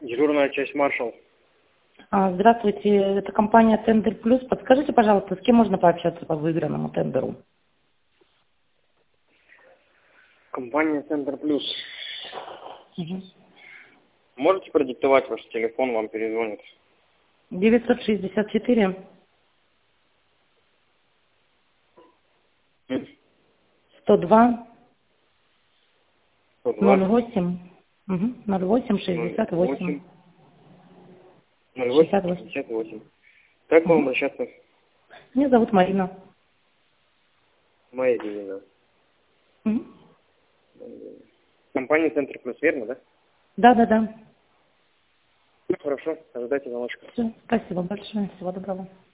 Дежурная часть «Маршал». Здравствуйте, это компания «Тендер Плюс». Подскажите, пожалуйста, с кем можно пообщаться по выигранному тендеру? Компания «Тендер Плюс». Угу. Можете продиктовать ваш телефон, вам перезвонят. 964 102 102 08 08 68 68. 68. Как к вам обращаться? Меня зовут Марина. Марина. Угу. Компания «Центр Плюс», верно, да? Да. Хорошо, ожидайте звоночка. Все, спасибо большое. Всего доброго.